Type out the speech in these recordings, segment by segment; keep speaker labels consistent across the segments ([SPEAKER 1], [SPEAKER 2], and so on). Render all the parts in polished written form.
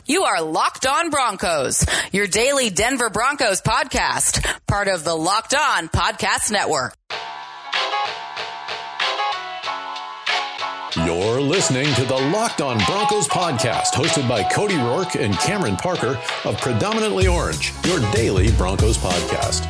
[SPEAKER 1] You are Locked On Broncos, your daily Denver Broncos podcast, part of the Locked On Podcast Network.
[SPEAKER 2] You're listening to the Locked On Broncos podcast, hosted by Cody Rourke and Cameron Parker of Predominantly Orange, your daily Broncos podcast.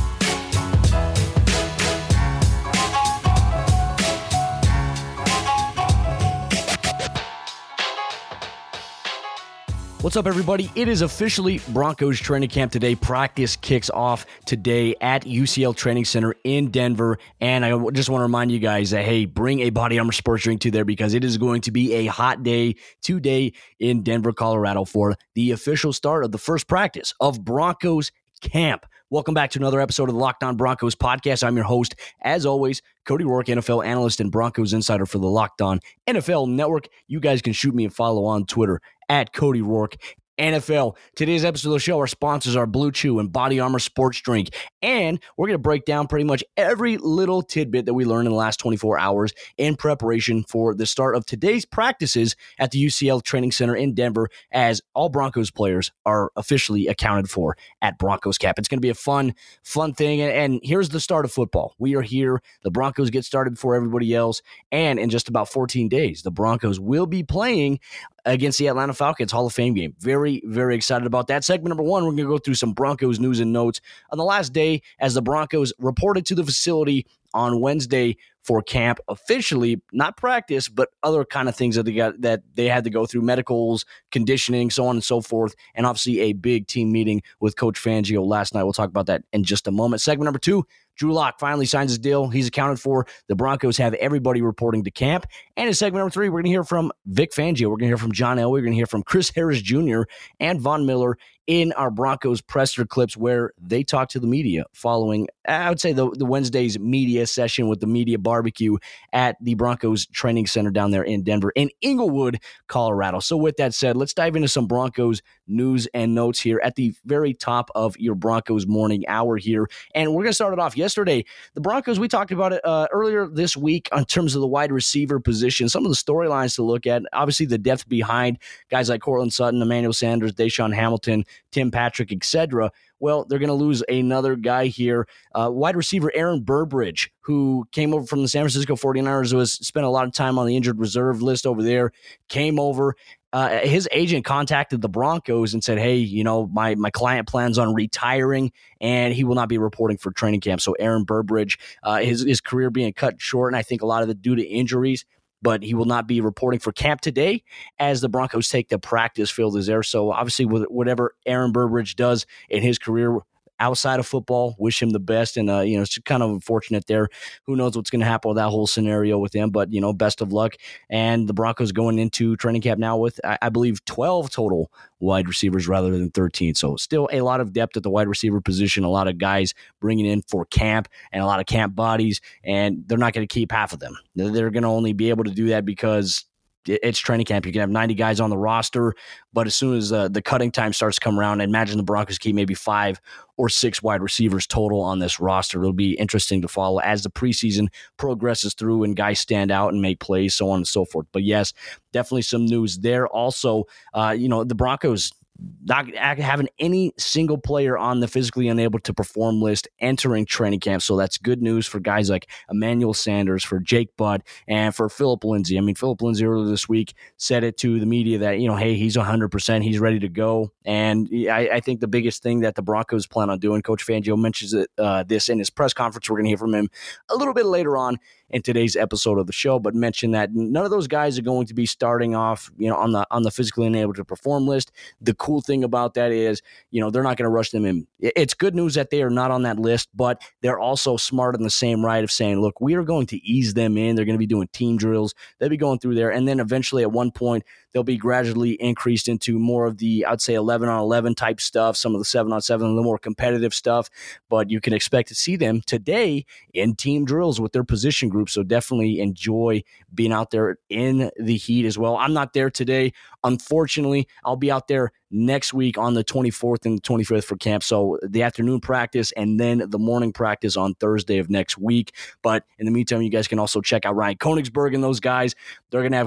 [SPEAKER 3] What's up, everybody? It is officially Broncos training camp today. Practice kicks off today at UCL Training Center in Denver. And I just want to remind you guys that, hey, bring a Body Armor sports drink to there because it is going to be a hot day today in Denver, Colorado for the official start of the first practice of Broncos camp. Welcome back to another episode of the Locked On Broncos podcast. I'm your host, as always, Cody Rourke, NFL analyst and Broncos insider for the Locked On NFL Network. You guys can shoot me a follow on Twitter at Cody Rourke NFL. Today's episode of the show, our sponsors are Blue Chew and Body Armor Sports Drink. And we're going to break down pretty much every little tidbit that we learned in the last 24 hours in preparation for the start of today's practices at the UCL Training Center in Denver, as all Broncos players are officially accounted for at Broncos camp. It's going to be a fun thing. And here's the start of football. We are here. The Broncos get started before everybody else. And in just about 14 days, the Broncos will be playing against the Atlanta Falcons Hall of Fame game. Very, very excited about that. Segment number one, we're going to go through some Broncos news and notes on the last day as the Broncos reported to the facility on Wednesday for camp, officially, not practice, but other kind of things that they had to go through, medicals, conditioning, so on and so forth, and obviously a big team meeting with Coach Fangio last night. We'll talk about that in just a moment. Segment number two, Drew Lock finally signs his deal. He's accounted for. The Broncos have everybody reporting to camp. And in segment number three, we're going to hear from Vic Fangio. We're going to hear from John Elway. We're going to hear from Chris Harris Jr. and Von Miller in our Broncos presser clips where they talk to the media following, I would say, the Wednesday's media session with the media barbecue at the Broncos training center down there in Denver, in Inglewood, Colorado. So with that said, let's dive into some Broncos news and notes here at the very top of your Broncos morning hour here. And we're going to start it off. Yesterday, the Broncos, we talked about it earlier this week in terms of the wide receiver position, some of the storylines to look at, obviously the depth behind guys like Courtland Sutton, Emmanuel Sanders, Deshaun Hamilton, Tim Patrick, etc. Well, they're going to lose another guy here. Wide receiver Aaron Burbridge, who came over from the San Francisco 49ers, spent a lot of time on the injured reserve list over there, came over. His agent contacted the Broncos and said, hey, you know, my client plans on retiring and he will not be reporting for training camp. So Aaron Burbridge, his career being cut short, and I think a lot of it due to injuries, but he will not be reporting for camp today as the Broncos take the practice field is there. So obviously whatever Aaron Burbridge does in his career outside of football, wish him the best. And, it's kind of unfortunate there. Who knows what's going to happen with that whole scenario with him, but, best of luck. And the Broncos going into training camp now with, I believe, 12 total wide receivers rather than 13. So still a lot of depth at the wide receiver position, a lot of guys bringing in for camp and a lot of camp bodies, and they're not going to keep half of them. They're going to only be able to do that because it's training camp. You can have 90 guys on the roster, but as soon as the cutting time starts to come around, I imagine the Broncos keep maybe 5 or 6 wide receivers total on this roster. It'll be interesting to follow as the preseason progresses through and guys stand out and make plays, so on and so forth. But yes, definitely some news there. Also, the Broncos not having any single player on the physically unable to perform list entering training camp. So that's good news for guys like Emmanuel Sanders, for Jake Butt, and for Phillip Lindsay. I mean, Phillip Lindsay earlier this week said it to the media that, hey, he's 100%, he's ready to go. And I think the biggest thing that the Broncos plan on doing, Coach Fangio mentions this in his press conference. We're going to hear from him a little bit later on in today's episode of the show, but mention that none of those guys are going to be starting off, on the physically unable to perform list. The cool thing about that is, they're not going to rush them in. It's good news that they are not on that list, but they're also smart in the same right of saying, look, we are going to ease them in. They're going to be doing team drills. They'll be going through there. And then eventually at one point, they'll be gradually increased into more of the, I'd say, 11-on-11 type stuff, some of the 7-on-7, the more competitive stuff. But you can expect to see them today in team drills with their position group. So definitely enjoy being out there in the heat as well. I'm not there today. Unfortunately, I'll be out there next week on the 24th and the 25th for camp. So the afternoon practice and then the morning practice on Thursday of next week. But in the meantime, you guys can also check out Ryan Koenigsberg and those guys. They're going to have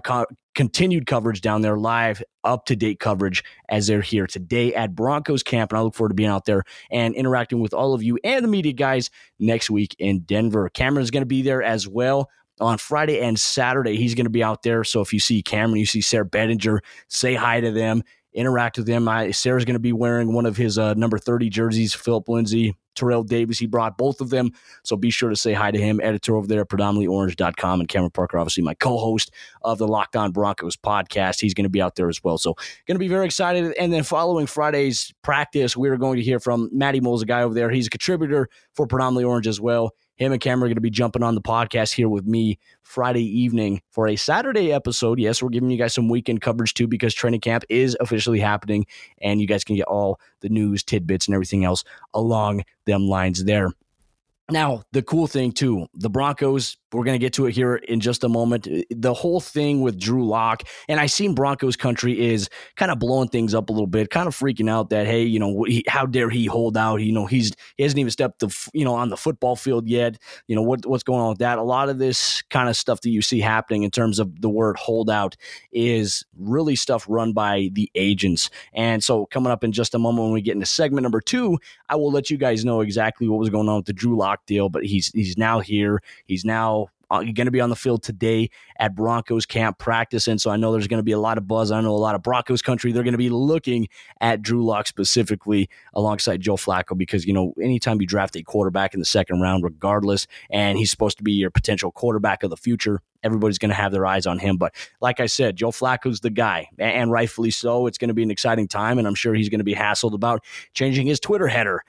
[SPEAKER 3] continued coverage down there, live, up-to-date coverage as they're here today at Broncos camp. And I look forward to being out there and interacting with all of you and the media guys next week in Denver. Cameron's going to be there as well on Friday and Saturday. He's going to be out there. So if you see Cameron, you see Sarah Bettinger, say hi to them, interact with them. Sarah's going to be wearing one of his number 30 jerseys, Philip Lindsay, Terrell Davis. He brought both of them. So be sure to say hi to him, editor over there at predominantlyorange.com. And Cameron Parker, obviously my co-host of the Locked On Broncos podcast. He's going to be out there as well. So going to be very excited. And then following Friday's practice, we're going to hear from Matty Moles, a guy over there. He's a contributor for Predominantly Orange as well. Him and Cameron are going to be jumping on the podcast here with me Friday evening for a Saturday episode. Yes, we're giving you guys some weekend coverage too, because training camp is officially happening and you guys can get all the news, tidbits, and everything else along them lines there. Now, the cool thing too, the Broncos, we're going to get to it here in just a moment. The whole thing with Drew Lock, and I seen Broncos country is kind of blowing things up a little bit, kind of freaking out that, hey, how dare he hold out? He hasn't even stepped on the football field yet. What's going on with that? A lot of this kind of stuff that you see happening in terms of the word holdout is really stuff run by the agents. And so coming up in just a moment when we get into segment number 2, I will let you guys know exactly what was going on with the Drew Lock deal, but he's now here. He's now going to be on the field today at Broncos camp practicing. So I know there's going to be a lot of buzz. I know a lot of Broncos country. They're going to be looking at Drew Lock specifically alongside Joe Flacco because, anytime you draft a quarterback in the second round, regardless, and he's supposed to be your potential quarterback of the future, everybody's going to have their eyes on him. But like I said, Joe Flacco's the guy, and rightfully so. It's going to be an exciting time, and I'm sure he's going to be hassled about changing his Twitter header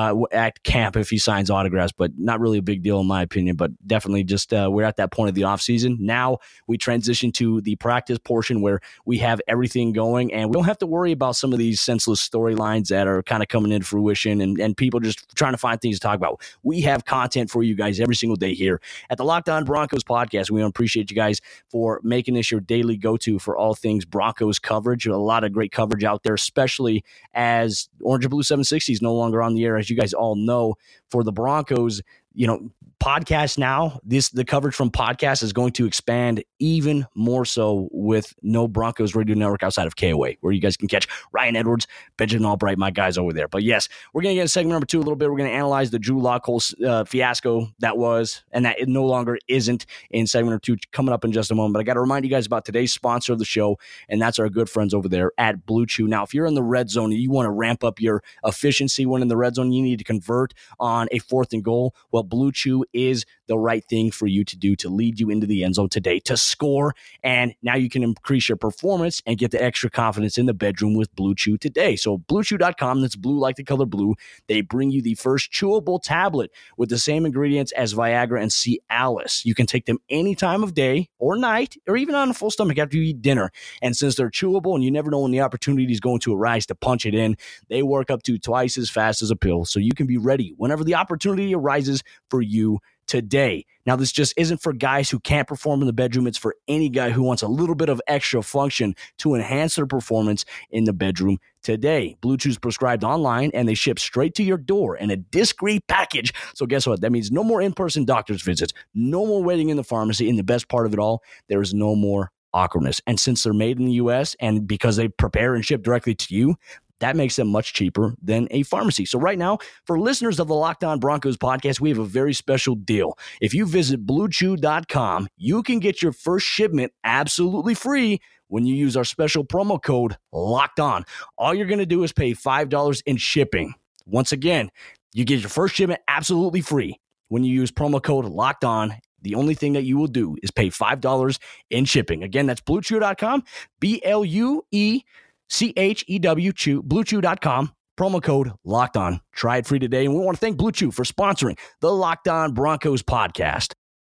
[SPEAKER 3] at camp if he signs autographs, but not really a big deal in my opinion. But definitely just we're at that point of the offseason. Now we transition to the practice portion where we have everything going, and we don't have to worry about some of these senseless storylines that are kind of coming into fruition and people just trying to find things to talk about. We have content for you guys every single day here at the Locked On Broncos podcast. We appreciate you guys for making this your daily go-to for all things Broncos coverage. A lot of great coverage out there, especially as Orange and Blue 760 is no longer on the air, as you guys all know, for the Broncos. Podcast now, the coverage from podcast is going to expand even more so with no Broncos radio network outside of KOA, where you guys can catch Ryan Edwards, Benjamin Albright, my guys over there. But yes, we're going to get into segment number 2 a little bit. We're going to analyze the Drew Lock whole fiasco that was, and that it no longer isn't, in segment number 2 coming up in just a moment. But I got to remind you guys about today's sponsor of the show, and that's our good friends over there at Blue Chew. Now, if you're in the red zone and you want to ramp up your efficiency when in the red zone, you need to convert on a 4th and goal. Well, Blue Chew is the right thing for you to do to lead you into the end zone today to score. And now you can increase your performance and get the extra confidence in the bedroom with Blue Chew today. So BlueChew.com, that's blue like the color blue. They bring you the first chewable tablet with the same ingredients as Viagra and Cialis. You can take them any time of day or night, or even on a full stomach after you eat dinner. And since they're chewable and you never know when the opportunity is going to arise to punch it in, they work up to twice as fast as a pill. So you can be ready whenever the opportunity arises for you today. Now, this just isn't for guys who can't perform in the bedroom. It's for any guy who wants a little bit of extra function to enhance their performance in the bedroom today. Blue Chew's prescribed online, and they ship straight to your door in a discreet package. So guess what? That means no more in-person doctor's visits, no more waiting in the pharmacy, and the best part of it all, there is no more awkwardness. And since they're made in the U.S. and because they prepare and ship directly to you, that makes them much cheaper than a pharmacy. So right now, for listeners of the Locked On Broncos podcast, we have a very special deal. If you visit BlueChew.com, you can get your first shipment absolutely free when you use our special promo code Locked On. All you're going to do is pay $5 in shipping. Once again, you get your first shipment absolutely free when you use promo code Locked On. The only thing that you will do is pay $5 in shipping. Again, that's BlueChew.com, BlueChew, BlueChew.com, promo code Locked On. Try it free today. And we want to thank Blue Chew for sponsoring the Locked On Broncos podcast.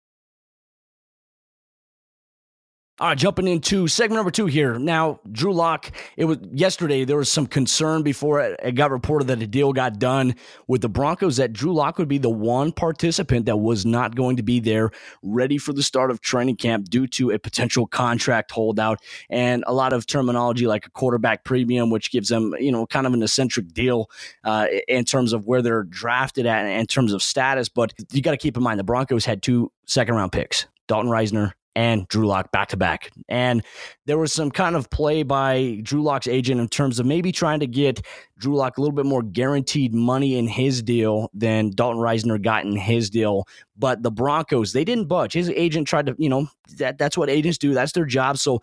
[SPEAKER 3] All right, jumping into segment number 2 here. Now, Drew Lock, it was yesterday, there was some concern before it got reported that a deal got done with the Broncos that Drew Lock would be the one participant that was not going to be there ready for the start of training camp due to a potential contract holdout and a lot of terminology like a quarterback premium, which gives them, kind of an eccentric deal in terms of where they're drafted at in terms of status. But you got to keep in mind the Broncos had 2 second-round picks, Dalton Reisner and Drew Lock back-to-back. And there was some kind of play by Drew Lock's agent in terms of maybe trying to get Drew Lock a little bit more guaranteed money in his deal than Dalton Risner got in his deal. But the Broncos, they didn't budge. His agent tried to, that's what agents do. That's their job. So,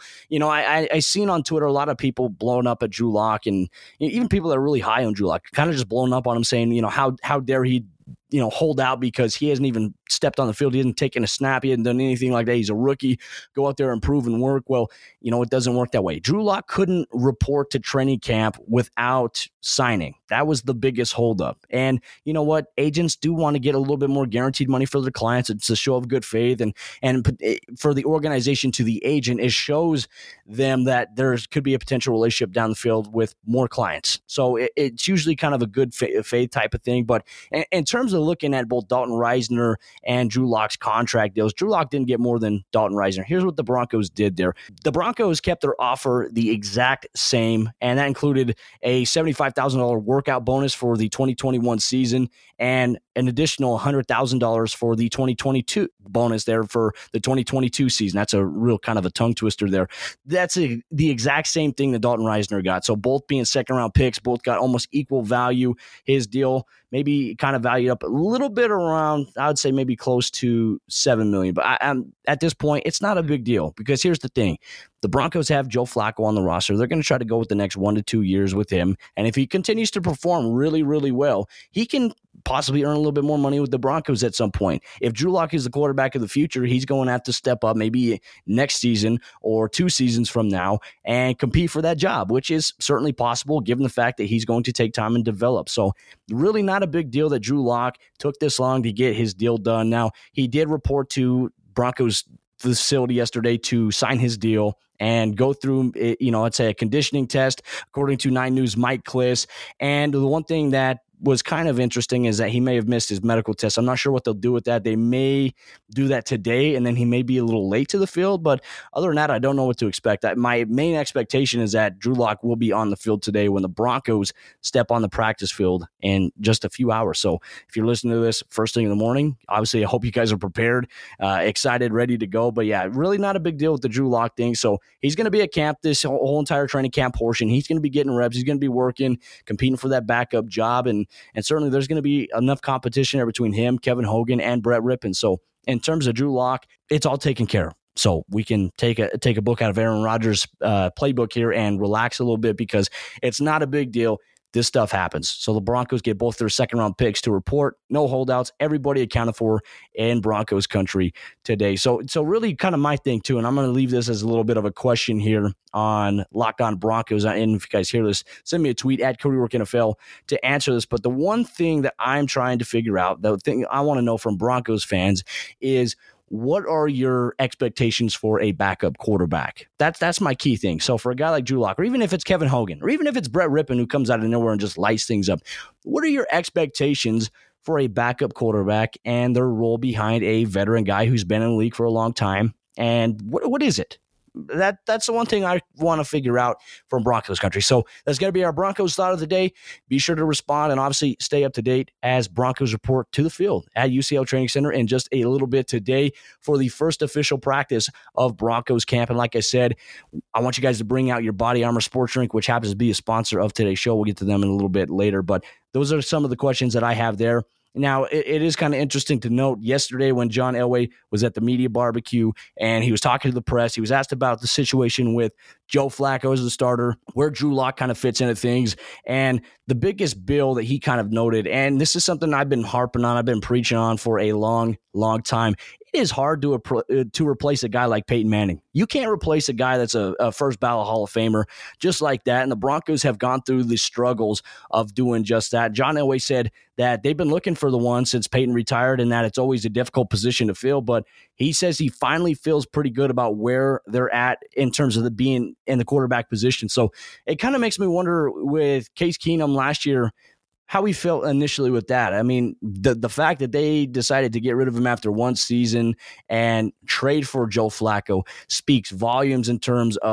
[SPEAKER 3] I seen on Twitter a lot of people blowing up at Drew Lock, and even people that are really high on Drew Lock kind of just blowing up on him saying, how dare he hold out because he hasn't even stepped on the field. He hasn't taken a snap. He hasn't done anything like that. He's a rookie. Go out there and prove and work. Well, it doesn't work that way. Drew Lock couldn't report to training camp without signing. That was the biggest holdup. And you know what? Agents do want to get a little bit more guaranteed money for their clients. It's a show of good faith. And for the organization to the agent, it shows them that there could be a potential relationship down the field with more clients. So it's usually kind of a good faith type of thing. But in terms of looking at both Dalton Risner and Drew Lock's contract deals, Drew Lock didn't get more than Dalton Risner. Here's what the Broncos did there. The Broncos kept their offer the exact same, and that included a $75,000 workout bonus for the 2021 season and an additional $100,000 for the 2022 bonus there for the 2022 season. That's a real kind of a tongue twister there. That's the exact same thing that Dalton Risner got. So both being second-round picks, both got almost equal value. His deal maybe kind of valued up a little bit around, I would say maybe close to $7 million. But I'm at this point, it's not a big deal because here's the thing. The Broncos have Joe Flacco on the roster. They're going to try to go with the next 1 to 2 years with him. And if he continues to perform really, really well, he can possibly earn a little bit more money with the Broncos at some point. If Drew Lock is the quarterback of the future, he's going to have to step up maybe next season or 2 seasons from now and compete for that job, which is certainly possible given the fact that he's going to take time and develop. So really not a big deal that Drew Lock took this long to get his deal done. Now, he did report to Broncos facility yesterday to sign his deal and go through, let's say a conditioning test, according to 9 News' Mike Klis. And the one thing that was kind of interesting is that he may have missed his medical test. I'm not sure what they'll do with that. They may do that today, and then he may be a little late to the field. But other than that, I don't know what to expect. My main expectation is that Drew Lock will be on the field today when the Broncos step on the practice field in just a few hours. So if you're listening to this first thing in the morning, obviously I hope you guys are prepared, excited, ready to go. But yeah, really not a big deal with the Drew Lock thing. So he's going to be at camp this whole entire training camp portion. He's going to be getting reps. He's going to be working, competing for that backup job. And certainly there's going to be enough competition there between him, Kevin Hogan, and Brett Rippon. So in terms of Drew Lock, it's all taken care of. So we can take a book out of Aaron Rodgers' playbook here and relax a little bit because it's not a big deal. This stuff happens. So the Broncos get both their second-round picks to report. No holdouts. Everybody accounted for in Broncos country today. So really kind of my thing, too, and I'm going to leave this as a little bit of a question here on Locked On Broncos. And if you guys hear this, send me a tweet at Cody Rourke NFL to answer this. But the one thing that I'm trying to figure out, the thing I want to know from Broncos fans is, what are your expectations for a backup quarterback? That's my key thing. So for a guy like Drew Lock, or even if it's Kevin Hogan, or even if it's Brett Rippon who comes out of nowhere and just lights things up, what are your expectations for a backup quarterback and their role behind a veteran guy who's been in the league for a long time? And what is it? That's the one thing I want to figure out from Broncos country. So that's going to be our Broncos thought of the day. Be sure to respond and obviously stay up to date as Broncos report to the field at UCL Training Center in just a little bit today for the first official practice of Broncos camp. And like I said, I want you guys to bring out your Body Armor sports drink, which happens to be a sponsor of today's show. We'll get to them in a little bit later, but those are some of the questions that I have there. Now, it is kind of interesting to note yesterday when John Elway was at the media barbecue and he was talking to the press, he was asked about the situation with Joe Flacco as the starter, where Drew Lock kind of fits into things. And the biggest bill that he kind of noted, and this is something I've been harping on, I've been preaching on for a long, long time. It is hard to replace a guy like Peyton Manning. You can't replace a guy that's a first ballot Hall of Famer just like that. And the Broncos have gone through the struggles of doing just that. John Elway said that they've been looking for the one since Peyton retired and that it's always a difficult position to fill. But he says he finally feels pretty good about where they're at in terms of being in the quarterback position. So it kind of makes me wonder with Case Keenum last year, how he felt initially with that. I mean, the fact that they decided to get rid of him after one season and trade for Joe Flacco speaks volumes in terms of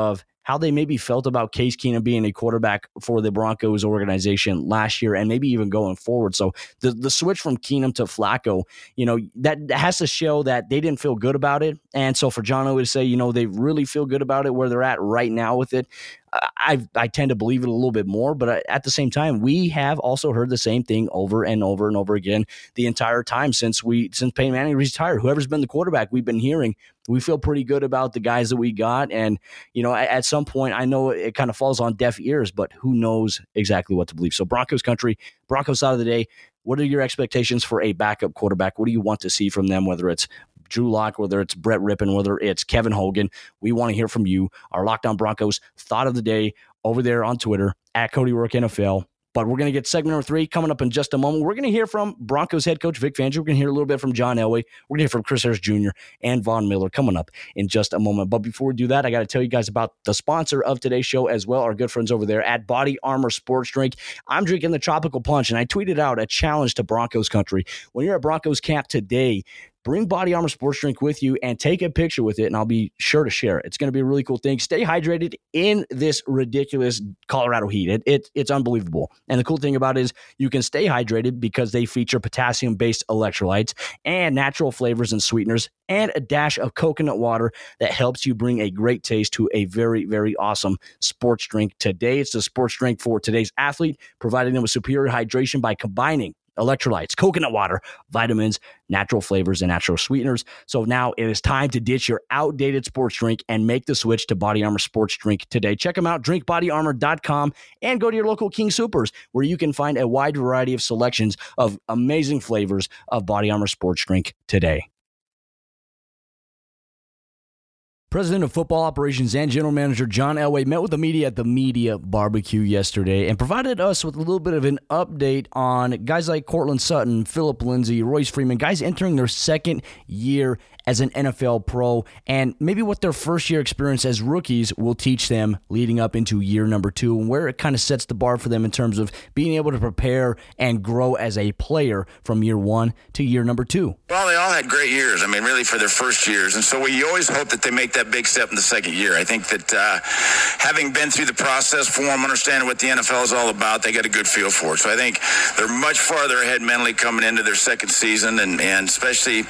[SPEAKER 3] how they maybe felt about Case Keenum being a quarterback for the Broncos organization last year and maybe even going forward. So the switch from Keenum to Flacco, that has to show that they didn't feel good about it. And so for John Elway to say, they really feel good about it where they're at right now with it, I tend to believe it a little bit more, but at the same time, we have also heard the same thing over and over and over again the entire time since Peyton Manning retired. Whoever's been the quarterback, we've been hearing we feel pretty good about the guys that we got. And, at some point, I know it kind of falls on deaf ears, but who knows exactly what to believe. So Broncos country, Broncos side of the day, what are your expectations for a backup quarterback? What do you want to see from them, whether it's Drew Lock, whether it's Brett Rippon, whether it's Kevin Hogan? We want to hear from you. Our Locked On Broncos thought of the day over there on Twitter at Cody Rourke NFL. But we're going to get segment number 3 coming up in just a moment. We're going to hear from Broncos head coach Vic Fangio. We're going to hear a little bit from John Elway. We're going to hear from Chris Harris Jr. and Von Miller coming up in just a moment. But before we do that, I got to tell you guys about the sponsor of today's show as well, our good friends over there at Body Armor Sports Drink. I'm drinking the Tropical Punch, and I tweeted out a challenge to Broncos country. When you're at Broncos camp today, bring Body Armor Sports Drink with you and take a picture with it, and I'll be sure to share it. It's going to be a really cool thing. Stay hydrated in this ridiculous Colorado heat. It's unbelievable. And the cool thing about it is you can stay hydrated because they feature potassium-based electrolytes and natural flavors and sweeteners and a dash of coconut water that helps you bring a great taste to a very, very awesome sports drink. Today, it's the sports drink for today's athlete, providing them with superior hydration by combining electrolytes, coconut water, vitamins, natural flavors, and natural sweeteners. So now it is time to ditch your outdated sports drink and make the switch to Body Armor Sports Drink today. Check them out, drinkbodyarmor.com, and go to your local King Soopers, where you can find a wide variety of selections of amazing flavors of Body Armor Sports Drink today. President of Football Operations and General Manager John Elway met with the media at the Media Barbecue yesterday and provided us with a little bit of an update on guys like Courtland Sutton, Phillip Lindsay, Royce Freeman, guys entering their second year as an NFL pro, and maybe what their first-year experience as rookies will teach them leading up into year number 2, and where it kind of sets the bar for them in terms of being able to prepare and grow as a player from year 1 to year number 2.
[SPEAKER 4] Well, they all had great years, really for their first years, and so we always hope that they make that big step in the second year. I think that having been through the process for them, understanding what the NFL is all about, they get a good feel for it. So I think they're much farther ahead mentally coming into their second season, and especially,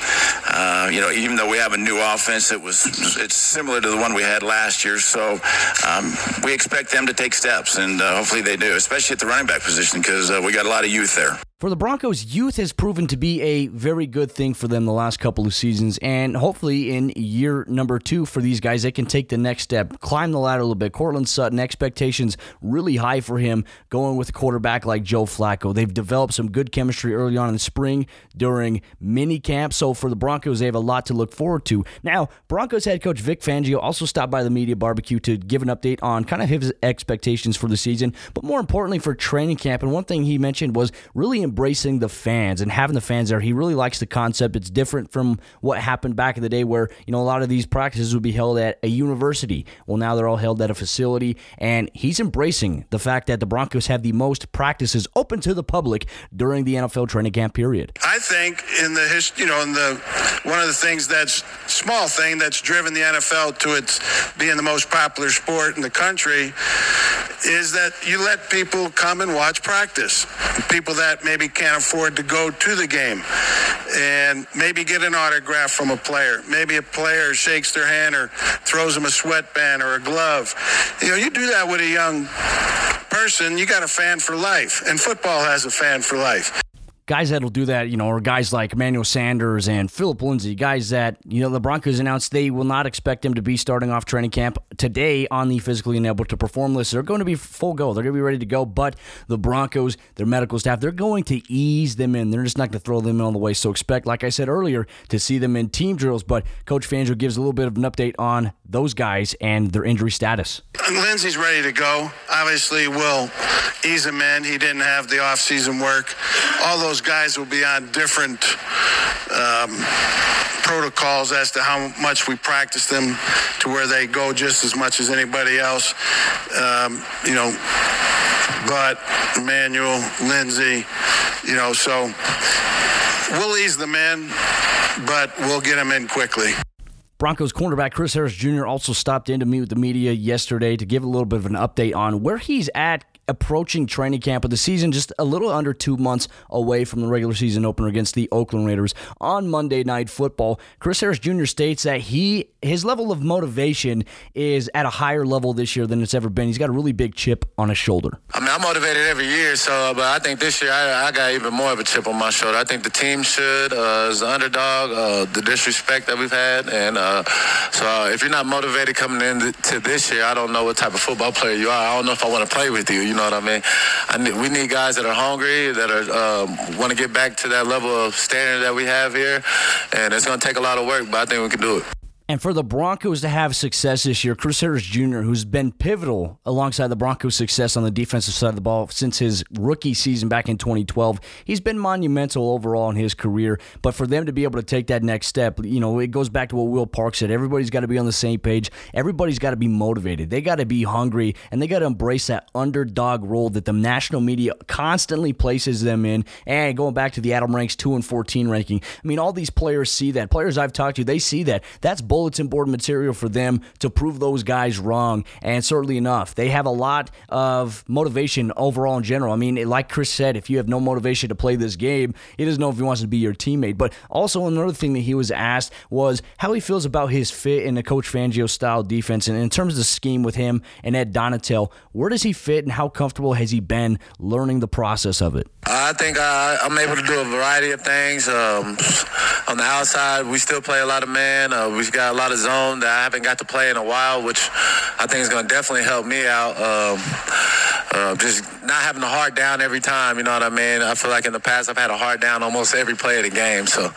[SPEAKER 4] even though we have a new offense, it's similar to the one we had last year. So we expect them to take steps, and hopefully they do, especially at the running back position, because we got a lot of youth there.
[SPEAKER 3] For the Broncos, youth has proven to be a very good thing for them the last couple of seasons, and hopefully in year number 2 for these guys, they can take the next step, climb the ladder a little bit. Courtland Sutton, expectations really high for him going with a quarterback like Joe Flacco. They've developed some good chemistry early on in the spring during mini camp, so for the Broncos, they have a lot to look forward to. Now, Broncos head coach Vic Fangio also stopped by the Media Barbecue to give an update on kind of his expectations for the season, but more importantly for training camp, and one thing he mentioned was really embracing the fans and having the fans there. He really likes the concept. It's different from what happened back in the day where, a lot of these practices would be held at a university. Well, now they're all held at a facility, and he's embracing the fact that the Broncos have the most practices open to the public during the NFL training camp period.
[SPEAKER 5] I think in the history, one of the things that's driven the NFL to its being the most popular sport in the country is that you let people come and watch practice. People that maybe can't afford to go to the game and maybe get an autograph from a player. Maybe a player shakes their hand or throws them a sweatband or a glove. You do that with a young person, you got a fan for life, and football has a fan for life.
[SPEAKER 3] Guys that'll do that, are guys like Emmanuel Sanders and Phillip Lindsay, guys that, the Broncos announced they will not expect them to be starting off training camp today on the physically unable to perform list. They're going to be full go. They're going to be ready to go, but the Broncos, their medical staff, they're going to ease them in. They're just not going to throw them in all the way. So expect, like I said earlier, to see them in team drills, but Coach Fangio gives a little bit of an update on those guys and their injury status.
[SPEAKER 5] Lindsay's ready to go. Obviously, we'll ease him in. He didn't have the offseason work. All those guys will be on different protocols as to how much we practice them to where they go just as much as anybody else. But Emmanuel, Lindsay, so we'll ease them in, but we'll get them in quickly.
[SPEAKER 3] Broncos cornerback Chris Harris Jr. also stopped in to meet with the media yesterday to give a little bit of an update on where he's at approaching training camp with the season just a little under 2 months away from the regular season opener against the Oakland Raiders on Monday Night Football. Chris Harris Jr. states that his level of motivation is at a higher level this year than it's ever been. He's got a really big chip on his shoulder.
[SPEAKER 6] I mean, I'm motivated every year, but I think this year I got even more of a chip on my shoulder. I think the team should, as the underdog, the disrespect that we've had. And so if you're not motivated coming into this year, I don't know what type of football player you are. I don't know if I want to play with you. You know what I mean? We need guys that are hungry, that are want to get back to that level of standard that we have here. And it's going to take a lot of work, but I think we can do it.
[SPEAKER 3] And for the Broncos to have success this year, Chris Harris Jr., who's been pivotal alongside the Broncos' success on the defensive side of the ball since his rookie season back in 2012, he's been monumental overall in his career. But for them to be able to take that next step, it goes back to what Will Park said. Everybody's got to be on the same page. Everybody's got to be motivated. They got to be hungry, and they got to embrace that underdog role that the national media constantly places them in. And going back to the Adam Ranks 2 and 14 ranking, I mean, all these players see that. Players I've talked to, they see that. That's bulletin board material for them to prove those guys wrong. And certainly enough, they have a lot of motivation overall in general. I mean, like Chris said, if you have no motivation to play this game, he doesn't know if he wants to be your teammate. But also another thing that he was asked was how he feels about his fit in the Coach Fangio style defense. And in terms of the scheme with him and Ed Donatel, where does he fit and how comfortable has he been learning the process of it?
[SPEAKER 6] I think I'm able to do a variety of things. On the outside, we still play a lot of man. We've got a lot of zone that I haven't got to play in a while, which I think is going to definitely help me out. Just not having a hard down every time, you know what I mean? I feel like in the past I've had a hard down almost every play of the game. So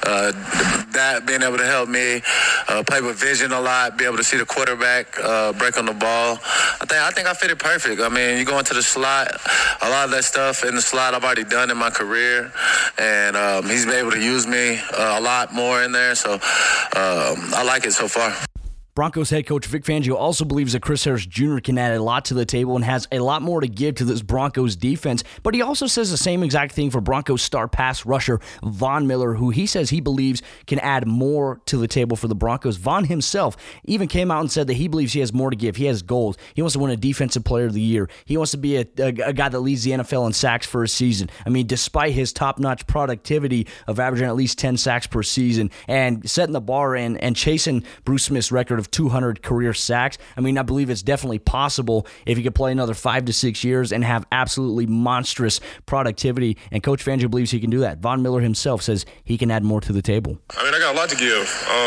[SPEAKER 6] that being able to help me play with vision a lot, be able to see the quarterback break on the ball. I think I fit it perfect. I mean, you go into the slot, a lot of that stuff in the slot I've already done in my career, and he's been able to use me a lot more in there. So I like it so far.
[SPEAKER 3] Broncos head coach Vic Fangio also believes that Chris Harris Jr. can add a lot to the table and has a lot more to give to this Broncos defense, but he also says the same exact thing for Broncos star pass rusher Von Miller, who he says he believes can add more to the table for the Broncos. Von himself even came out and said that he believes he has more to give. He has goals. He wants to win a Defensive Player of the Year. He wants to be a guy that leads the NFL in sacks for a season. I mean, despite his top-notch productivity of averaging at least 10 sacks per season and setting the bar and chasing Bruce Smith's record of 200 career sacks. I mean, I believe it's definitely possible if he could play another 5 to 6 years and have absolutely monstrous productivity, and Coach Fangio believes he can do that. Von Miller himself says he can add more to the table.
[SPEAKER 7] I mean, I got a lot to give.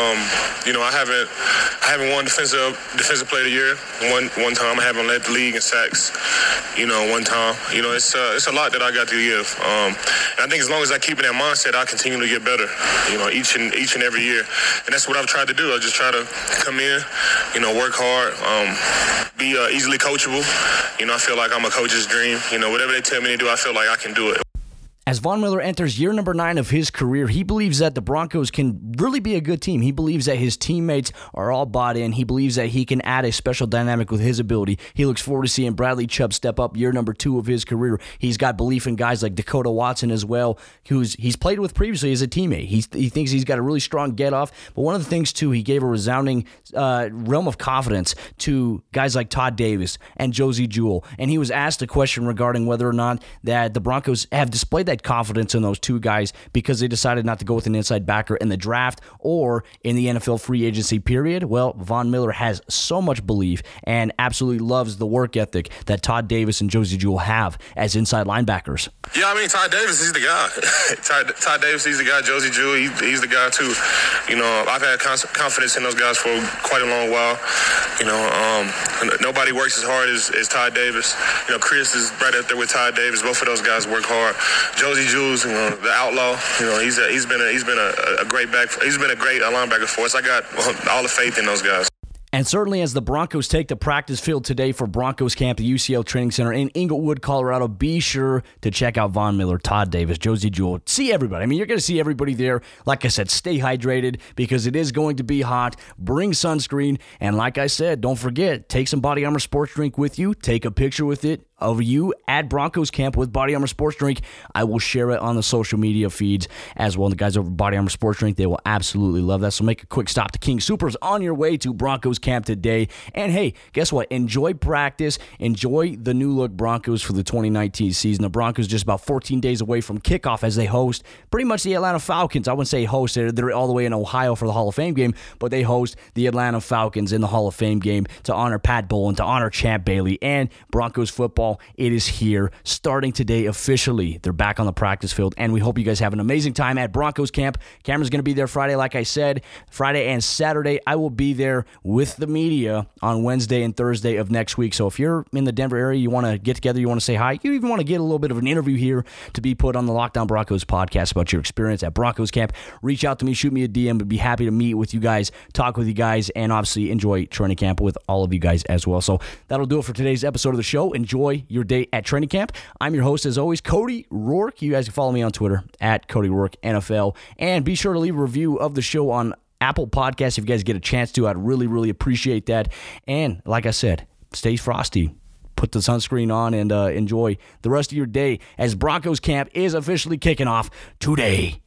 [SPEAKER 7] I haven't won defensive player of the year one time. I haven't led the league in sacks, one time. It's a lot that I got to give. And I think as long as I keep in that mindset, I continue to get better, each and every year. And that's what I've tried to do. I just try to come in, work hard, be easily coachable. I feel like I'm a coach's dream. Whatever they tell me to do, I feel like I can do it.
[SPEAKER 3] As Von Miller enters year number 9 of his career, he believes that the Broncos can really be a good team. He believes that his teammates are all bought in. He believes that he can add a special dynamic with his ability. He looks forward to seeing Bradley Chubb step up year number 2 of his career. He's got belief in guys like Dakota Watson as well, he's played with previously as a teammate. He thinks he's got a really strong get-off. But one of the things, too, he gave a resounding realm of confidence to guys like Todd Davis and Josie Jewell. And he was asked a question regarding whether or not that the Broncos have displayed that confidence in those two guys because they decided not to go with an inside backer in the draft or in the NFL free agency period. Well, Von Miller has so much belief and absolutely loves the work ethic that Todd Davis and Josie Jewell have as inside linebackers.
[SPEAKER 7] Yeah, I mean, Todd Davis, he's the guy. Todd Davis, he's the guy. Josie Jewell, he's the guy too. I've had confidence in those guys for quite a long while. Nobody works as hard as Todd Davis. Chris is right up there with Todd Davis. Both of those guys work hard. Josie Jewell, the outlaw, he's been a great back. He's been a great linebacker for us. I got all the faith in those guys.
[SPEAKER 3] And certainly as the Broncos take the practice field today for Broncos camp at UCL Training Center in Inglewood, Colorado, be sure to check out Von Miller, Todd Davis, Josie Jewell. See everybody. I mean, you're going to see everybody there. Like I said, stay hydrated because it is going to be hot. Bring sunscreen. And like I said, don't forget, take some Body Armor sports drink with you. Take a picture with it of you at Broncos Camp with Body Armor Sports Drink. I will share it on the social media feeds as well. The guys over at Body Armor Sports Drink, they will absolutely love that. So make a quick stop to King Soopers on your way to Broncos Camp today. And hey, guess what? Enjoy practice. Enjoy the new look Broncos for the 2019 season. The Broncos just about 14 days away from kickoff as they host pretty much the Atlanta Falcons. I wouldn't say host. They're all the way in Ohio for the Hall of Fame game, but they host the Atlanta Falcons in the Hall of Fame game to honor Pat Bowlen, to honor Champ Bailey, and Broncos football. It is here starting today officially. They're back on the practice field, and we hope you guys have an amazing time at Broncos Camp. Cameron's going to be there Friday, like I said. Friday and Saturday, I will be there with the media on Wednesday and Thursday of next week. So if you're in the Denver area, you want to get together, you want to say hi, you even want to get a little bit of an interview here to be put on the Locked On Broncos podcast about your experience at Broncos Camp, reach out to me, shoot me a DM. I'd be happy to meet with you guys, talk with you guys, and obviously enjoy training camp with all of you guys as well. So that'll do it for today's episode of the show. Enjoy your day at training camp. I'm your host, as always, Cody Rourke. You guys can follow me on Twitter at Cody Rourke NFL, and be sure to leave a review of the show on Apple Podcasts if you guys get a chance to. I'd really, really appreciate that. And like I said, stay frosty. Put the sunscreen on and enjoy the rest of your day as Broncos Camp is officially kicking off today.